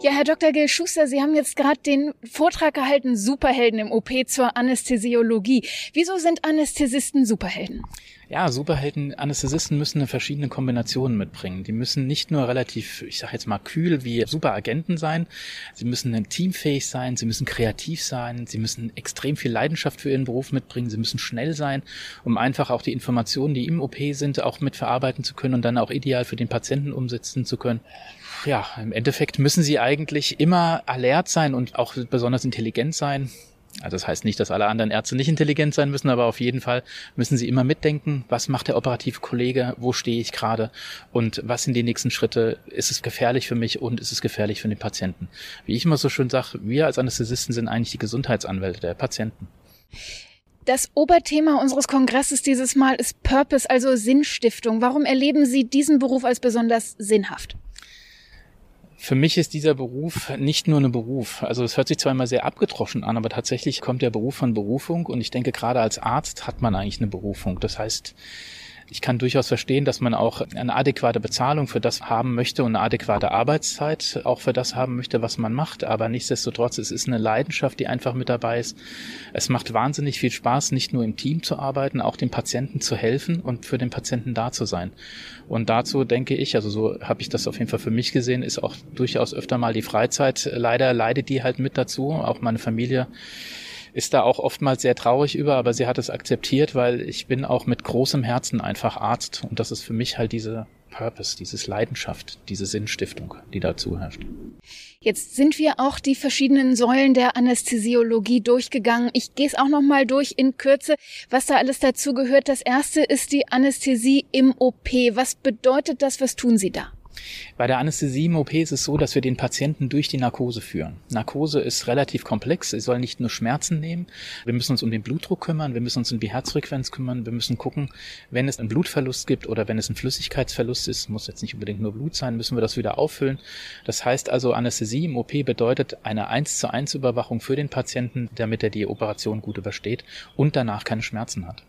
Ja, Herr Dr. Gil-Schuster, Sie haben jetzt gerade den Vortrag gehalten, Superhelden im OP zur Anästhesiologie. Wieso sind Anästhesisten Superhelden? Ja, Superhelden, Anästhesisten müssen eine verschiedene Kombinationen mitbringen. Die müssen nicht nur relativ, ich sage jetzt mal kühl wie Superagenten sein, sie müssen teamfähig sein, sie müssen kreativ sein, sie müssen extrem viel Leidenschaft für ihren Beruf mitbringen, sie müssen schnell sein, um einfach auch die Informationen, die im OP sind, auch mitverarbeiten zu können und dann auch ideal für den Patienten umsetzen zu können. Ja, im Endeffekt müssen sie eigentlich immer alert sein und auch besonders intelligent sein. Also das heißt nicht, dass alle anderen Ärzte nicht intelligent sein müssen, aber auf jeden Fall müssen sie immer mitdenken, was macht der operative Kollege, wo stehe ich gerade und was sind die nächsten Schritte, ist es gefährlich für mich und ist es gefährlich für den Patienten. Wie ich immer so schön sage, wir als Anästhesisten sind eigentlich die Gesundheitsanwälte der Patienten. Das Oberthema unseres Kongresses dieses Mal ist Purpose, also Sinnstiftung. Warum erleben Sie diesen Beruf als besonders sinnhaft? Für mich ist dieser Beruf nicht nur ein Beruf. Also es hört sich zwar immer sehr abgedroschen an, aber tatsächlich kommt der Beruf von Berufung und ich denke, gerade als Arzt hat man eigentlich eine Berufung. Das heißt, ich kann durchaus verstehen, dass man auch eine adäquate Bezahlung für das haben möchte und eine adäquate Arbeitszeit auch für das haben möchte, was man macht. Aber nichtsdestotrotz, es ist eine Leidenschaft, die einfach mit dabei ist. Es macht wahnsinnig viel Spaß, nicht nur im Team zu arbeiten, auch dem Patienten zu helfen und für den Patienten da zu sein. Und dazu denke ich, also so habe ich das auf jeden Fall für mich gesehen, ist auch durchaus öfter mal die Freizeit. Leider leidet die halt mit dazu. Auch meine Familie ist da auch oftmals sehr traurig über, aber sie hat es akzeptiert, weil ich bin auch mit großem Herzen einfach Arzt und das ist für mich halt diese Purpose, dieses Leidenschaft, diese Sinnstiftung, die dazu herrscht. Jetzt sind wir auch die verschiedenen Säulen der Anästhesiologie durchgegangen. Ich gehe es auch noch mal durch in Kürze, was da alles dazu gehört. Das erste ist die Anästhesie im OP. Was bedeutet das? Was tun Sie da? Bei der Anästhesie im OP ist es so, dass wir den Patienten durch die Narkose führen. Narkose ist relativ komplex. Sie soll nicht nur Schmerzen nehmen. Wir müssen uns um den Blutdruck kümmern. Wir müssen uns um die Herzfrequenz kümmern. Wir müssen gucken, wenn es einen Blutverlust gibt oder wenn es ein Flüssigkeitsverlust ist, muss jetzt nicht unbedingt nur Blut sein, müssen wir das wieder auffüllen. Das heißt also, Anästhesie im OP bedeutet eine 1:1 Überwachung für den Patienten, damit er die Operation gut übersteht und danach keine Schmerzen hat.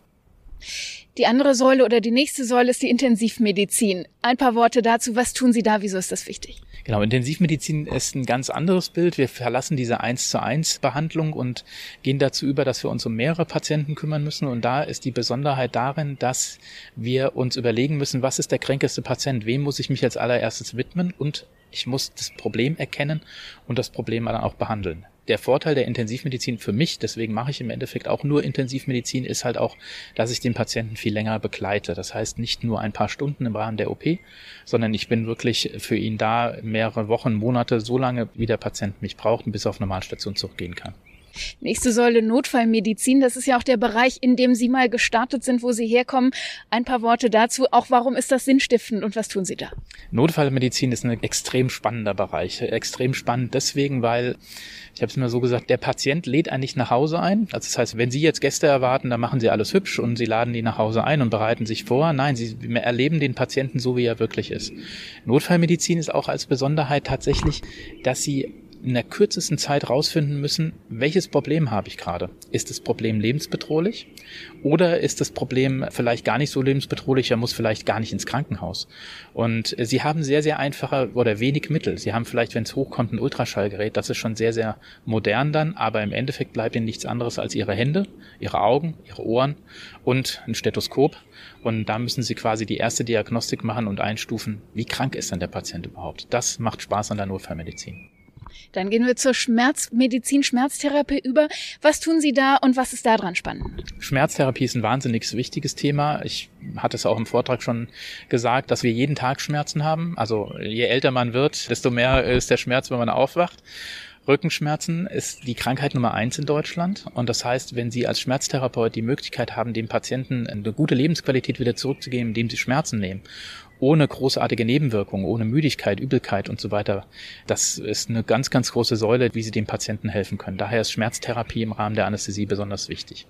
Die andere Säule oder die nächste Säule ist die Intensivmedizin. Ein paar Worte dazu. Was tun Sie da? Wieso ist das wichtig? Genau, Intensivmedizin ist ein ganz anderes Bild. Wir verlassen diese 1:1 Behandlung und gehen dazu über, dass wir uns um mehrere Patienten kümmern müssen. Und da ist die Besonderheit darin, dass wir uns überlegen müssen, was ist der kränkeste Patient? Wem muss ich mich als allererstes widmen? Und ich muss das Problem erkennen und das Problem dann auch behandeln. Der Vorteil der Intensivmedizin für mich, deswegen mache ich im Endeffekt auch nur Intensivmedizin, ist halt auch, dass ich den Patienten viel länger begleite. Das heißt nicht nur ein paar Stunden im Rahmen der OP, sondern ich bin wirklich für ihn da mehrere Wochen, Monate, so lange, wie der Patient mich braucht und bis er auf Normalstation zurückgehen kann. Nächste Säule Notfallmedizin. Das ist ja auch der Bereich, in dem Sie mal gestartet sind, wo Sie herkommen. Ein paar Worte dazu. Auch warum ist das sinnstiftend und was tun Sie da? Notfallmedizin ist ein extrem spannender Bereich. Extrem spannend deswegen, weil, ich habe es immer so gesagt, der Patient lädt einen nicht nach Hause ein. Also das heißt, wenn Sie jetzt Gäste erwarten, dann machen Sie alles hübsch und Sie laden die nach Hause ein und bereiten sich vor. Nein, Sie erleben den Patienten so, wie er wirklich ist. Notfallmedizin ist auch als Besonderheit tatsächlich, dass Sie in der kürzesten Zeit rausfinden müssen, welches Problem habe ich gerade. Ist das Problem lebensbedrohlich oder ist das Problem vielleicht gar nicht so lebensbedrohlich, er muss vielleicht gar nicht ins Krankenhaus. Und Sie haben sehr, sehr einfache oder wenig Mittel. Sie haben vielleicht, wenn es hochkommt, ein Ultraschallgerät, das ist schon sehr, sehr modern dann, aber im Endeffekt bleibt Ihnen nichts anderes als Ihre Hände, Ihre Augen, Ihre Ohren und ein Stethoskop. Und da müssen Sie quasi die erste Diagnostik machen und einstufen, wie krank ist denn der Patient überhaupt. Das macht Spaß an der Notfallmedizin. Dann gehen wir zur Schmerzmedizin, Schmerztherapie über. Was tun Sie da und was ist da dran spannend? Schmerztherapie ist ein wahnsinnig wichtiges Thema. Ich hatte es auch im Vortrag schon gesagt, dass wir jeden Tag Schmerzen haben. Also je älter man wird, desto mehr ist der Schmerz, wenn man aufwacht. Rückenschmerzen ist die Krankheit Nummer 1 in Deutschland. Und das heißt, wenn Sie als Schmerztherapeut die Möglichkeit haben, dem Patienten eine gute Lebensqualität wieder zurückzugeben, indem Sie Schmerzen nehmen, ohne großartige Nebenwirkungen, ohne Müdigkeit, Übelkeit und so weiter. Das ist eine ganz, ganz große Säule, wie Sie dem Patienten helfen können. Daher ist Schmerztherapie im Rahmen der Anästhesie besonders wichtig.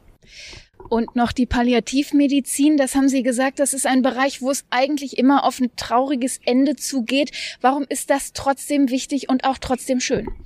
Und noch die Palliativmedizin, das haben Sie gesagt, das ist ein Bereich, wo es eigentlich immer auf ein trauriges Ende zugeht. Warum ist das trotzdem wichtig und auch trotzdem schön?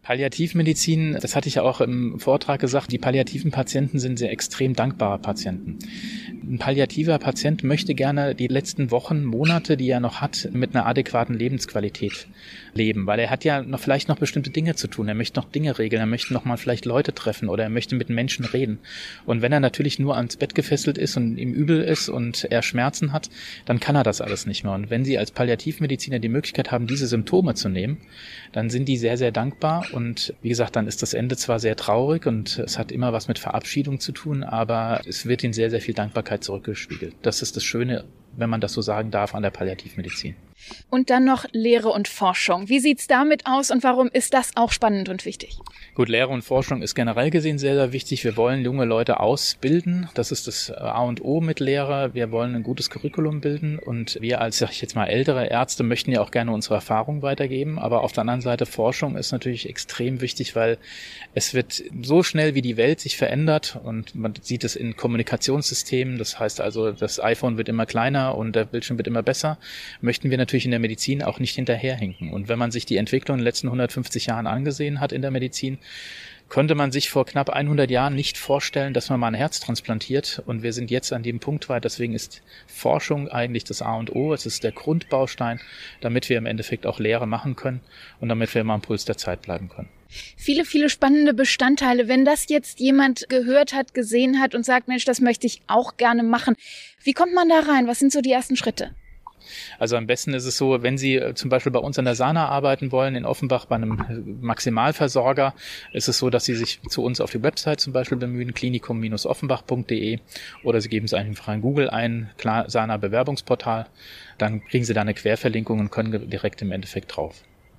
Palliativmedizin, das hatte ich ja auch im Vortrag gesagt, die palliativen Patienten sind sehr extrem dankbare Patienten. Ein palliativer Patient möchte gerne die letzten Wochen, Monate, die er noch hat, mit einer adäquaten Lebensqualität leben, weil er hat ja vielleicht noch bestimmte Dinge zu tun. Er möchte noch Dinge regeln, er möchte noch mal vielleicht Leute treffen oder er möchte mit Menschen reden. Und wenn er natürlich nur ans Bett gefesselt ist und ihm übel ist und er Schmerzen hat, dann kann er das alles nicht mehr. Und wenn Sie als Palliativmediziner die Möglichkeit haben, diese Symptome zu nehmen, dann sind die sehr, sehr dankbar. Und wie gesagt, dann ist das Ende zwar sehr traurig und es hat immer was mit Verabschiedung zu tun, aber es wird ihnen sehr, sehr viel Dankbarkeit zurückgespiegelt. Das ist das Schöne, wenn man das so sagen darf, an der Palliativmedizin. Und dann noch Lehre und Forschung. Wie sieht's damit aus und warum ist das auch spannend und wichtig? Gut, Lehre und Forschung ist generell gesehen sehr, sehr wichtig. Wir wollen junge Leute ausbilden. Das ist das A und O mit Lehre. Wir wollen ein gutes Curriculum bilden und wir als, sag ich jetzt mal, ältere Ärzte möchten ja auch gerne unsere Erfahrung weitergeben. Aber auf der anderen Seite, Forschung ist natürlich extrem wichtig, weil es wird so schnell, wie die Welt sich verändert und man sieht es in Kommunikationssystemen. Das heißt also, das iPhone wird immer kleiner und der Bildschirm wird immer besser. Möchten wir natürlich in der Medizin auch nicht hinterherhinken. Und wenn man sich die Entwicklung in den letzten 150 Jahren angesehen hat in der Medizin, konnte man sich vor knapp 100 Jahren nicht vorstellen, dass man mal ein Herz transplantiert. Und wir sind jetzt an dem Punkt weit. Deswegen ist Forschung eigentlich das A und O. Es ist der Grundbaustein, damit wir im Endeffekt auch Lehre machen können und damit wir immer am Puls der Zeit bleiben können. Viele, viele spannende Bestandteile. Wenn das jetzt jemand gehört hat, gesehen hat und sagt, Mensch, das möchte ich auch gerne machen. Wie kommt man da rein? Was sind so die ersten Schritte? Also am besten ist es so, wenn Sie zum Beispiel bei uns an der Sana arbeiten wollen, in Offenbach bei einem Maximalversorger, ist es so, dass Sie sich zu uns auf die Website zum Beispiel bemühen, klinikum-offenbach.de, oder Sie geben es einfach in Google ein, Sana Bewerbungsportal, dann kriegen Sie da eine Querverlinkung und können direkt im Endeffekt drauf.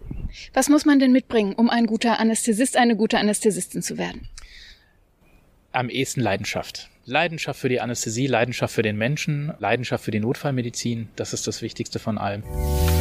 Was muss man denn mitbringen, um ein guter Anästhesist, eine gute Anästhesistin zu werden? Am ehesten Leidenschaft. Leidenschaft für die Anästhesie, Leidenschaft für den Menschen, Leidenschaft für die Notfallmedizin, das ist das Wichtigste von allem.